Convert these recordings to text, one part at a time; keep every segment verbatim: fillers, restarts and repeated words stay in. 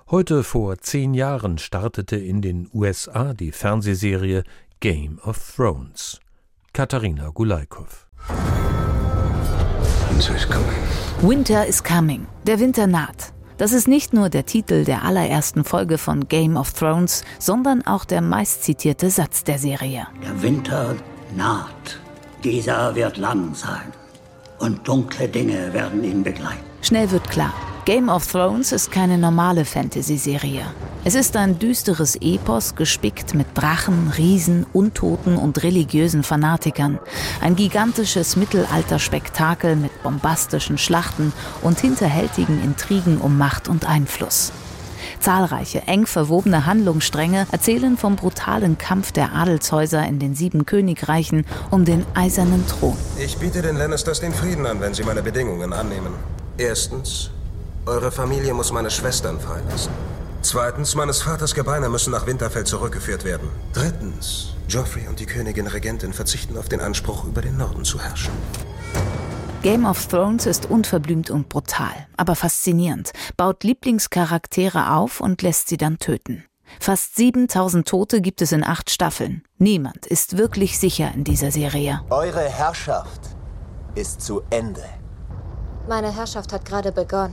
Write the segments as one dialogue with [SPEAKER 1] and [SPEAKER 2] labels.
[SPEAKER 1] Heute vor zehn Jahren startete in den U S A die Fernsehserie Game of Thrones. Katharina Gulaikow.
[SPEAKER 2] Winter is coming.
[SPEAKER 3] Winter is coming. Der Winter naht. Das ist nicht nur der Titel der allerersten Folge von Game of Thrones, sondern auch der meistzitierte Satz der Serie.
[SPEAKER 4] Der Winter naht. Dieser wird lang sein. Und dunkle Dinge werden ihn begleiten.
[SPEAKER 3] Schnell wird klar, Game of Thrones ist keine normale Fantasy-Serie. Es ist ein düsteres Epos, gespickt mit Drachen, Riesen, Untoten und religiösen Fanatikern. Ein gigantisches Mittelalterspektakel mit bombastischen Schlachten und hinterhältigen Intrigen um Macht und Einfluss. Zahlreiche, eng verwobene Handlungsstränge erzählen vom brutalen Kampf der Adelshäuser in den sieben Königreichen um den eisernen Thron.
[SPEAKER 5] Ich biete den Lannisters den Frieden an, wenn sie meine Bedingungen annehmen. Erstens, eure Familie muss meine Schwestern freilassen. Zweitens, meines Vaters Gebeine müssen nach Winterfell zurückgeführt werden. Drittens, Joffrey und die Königin Regentin verzichten auf den Anspruch, über den Norden zu herrschen.
[SPEAKER 3] Game of Thrones ist unverblümt und brutal, aber faszinierend, baut Lieblingscharaktere auf und lässt sie dann töten. Fast siebentausend Tote gibt es in acht Staffeln. Niemand ist wirklich sicher in dieser Serie.
[SPEAKER 6] Eure Herrschaft ist zu Ende.
[SPEAKER 7] Meine Herrschaft hat gerade begonnen.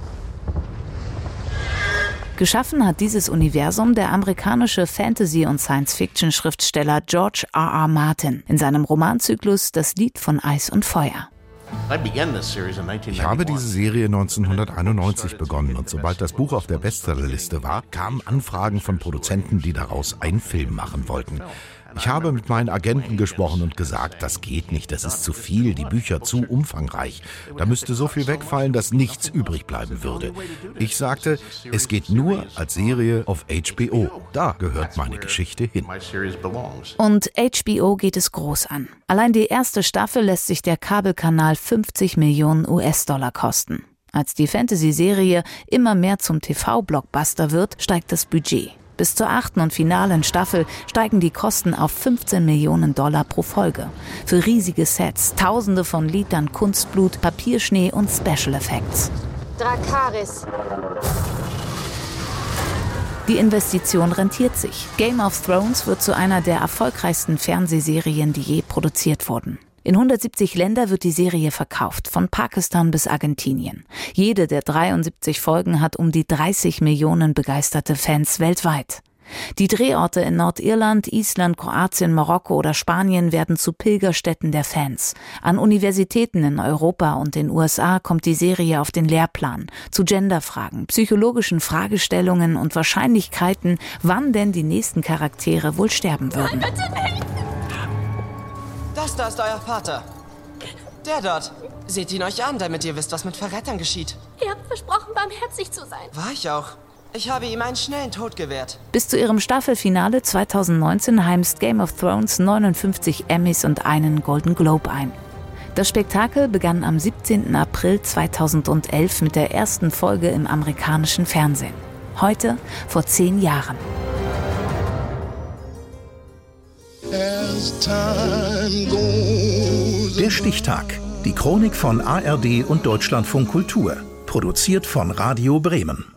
[SPEAKER 3] Geschaffen hat dieses Universum der amerikanische Fantasy- und Science-Fiction-Schriftsteller George R R. Martin in seinem Romanzyklus Das Lied von Eis und Feuer.
[SPEAKER 8] Ich habe diese Serie neunzehnhunderteinundneunzig begonnen und sobald das Buch auf der Bestsellerliste war, kamen Anfragen von Produzenten, die daraus einen Film machen wollten. Ich habe mit meinen Agenten gesprochen und gesagt, das geht nicht, das ist zu viel, die Bücher zu umfangreich. Da müsste so viel wegfallen, dass nichts übrig bleiben würde. Ich sagte, es geht nur als Serie auf H B O. Da gehört meine Geschichte hin.
[SPEAKER 3] Und H B O geht es groß an. Allein die erste Staffel lässt sich der Kabelkanal fünfzig Millionen U S-Dollar kosten. Als die Fantasy-Serie immer mehr zum T V-Blockbuster wird, steigt das Budget. Bis zur achten und finalen Staffel steigen die Kosten auf fünfzehn Millionen Dollar pro Folge. Für riesige Sets, Tausende von Litern Kunstblut, Papierschnee und Special Effects.
[SPEAKER 7] Dracarys.
[SPEAKER 3] Die Investition rentiert sich. Game of Thrones wird zu einer der erfolgreichsten Fernsehserien, die je produziert wurden. In hundertsiebzig Länder wird die Serie verkauft, von Pakistan bis Argentinien. Jede der dreiundsiebzig Folgen hat um die dreißig Millionen begeisterte Fans weltweit. Die Drehorte in Nordirland, Island, Kroatien, Marokko oder Spanien werden zu Pilgerstätten der Fans. An Universitäten in Europa und den U S A kommt die Serie auf den Lehrplan. Zu Genderfragen, psychologischen Fragestellungen und Wahrscheinlichkeiten, wann denn die nächsten Charaktere wohl sterben würden.
[SPEAKER 9] Nein, bitte nicht!
[SPEAKER 10] Das da ist euer Vater. Der dort. Seht ihn euch an, damit ihr wisst, was mit Verrätern geschieht.
[SPEAKER 9] Ihr habt versprochen, barmherzig zu sein.
[SPEAKER 10] War ich auch. Ich habe ihm einen schnellen Tod gewährt.
[SPEAKER 3] Bis zu ihrem Staffelfinale zweitausendneunzehn heimst Game of Thrones neunundfünfzig Emmys und einen Golden Globe ein. Das Spektakel begann am siebzehnten April zweitausendelf mit der ersten Folge im amerikanischen Fernsehen. Heute vor zehn Jahren.
[SPEAKER 11] Der Stichtag. Die Chronik von A R D und Deutschlandfunk Kultur. Produziert von Radio Bremen.